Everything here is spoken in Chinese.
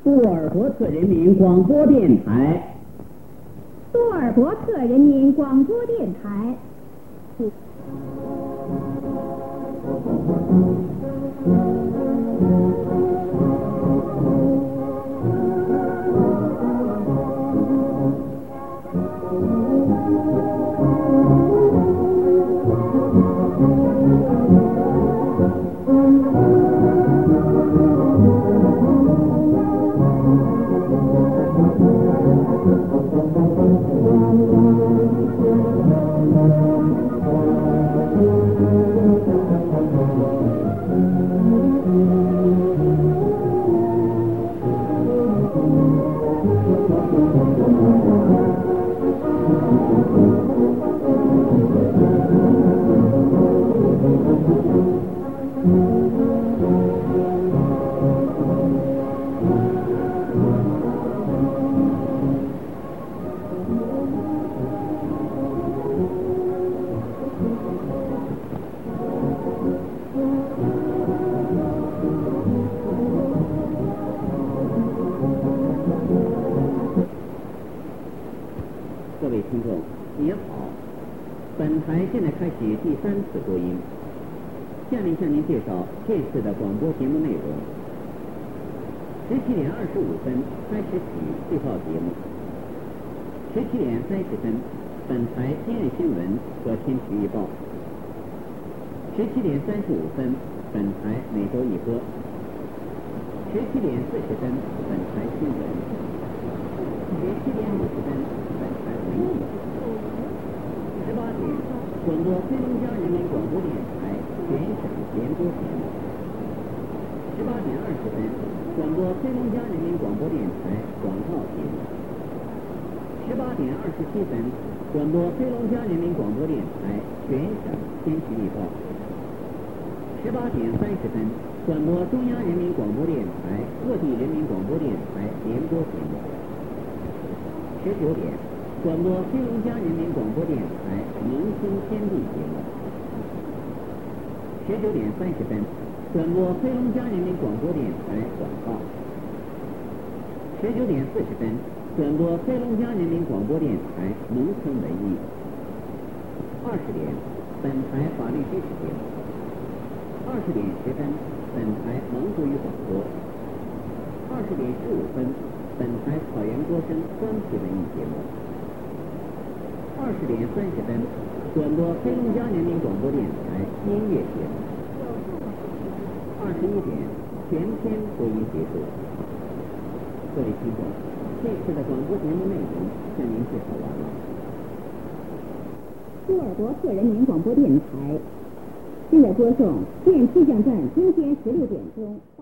多尔伯特人民广播电台。 多尔伯特人民广播电台。 各位听众，你好！本台现在开启第3次播音，下面向您介绍这次的广播节目内容。17点25分开始起汇报节目。17点30分，本台今日新闻和天气预报。17点35分，本台每周一播。17点40分，本台新闻。17点50分，本台文艺。18点，广播黑龙江人民广播电台全省联播节目。18点20分，广播黑龙江人民广播电台广告节目。18点27分，广播黑龙江人民广播电台全省天气预报。18点30分，广播中央人民广播电台各地人民广播电台联播节目。19点，广播黑龙江人民广播电台明星天地节目。19点30分，广播黑龙江人民广播电台广告。19点40分，广播黑龙江人民广播电台农村文艺。20点，本台法律知识节目。20点10分，本台蒙古语广播。20点15分，本台草原歌声专题文艺节目。20点30分，广播黑龙江人民广播电台音乐节目。21点，全天播音结束。各位听众，这次的广播节目内容向您介绍完了。 多尔伯特人民广播电台现在播送电气象站今天16点钟。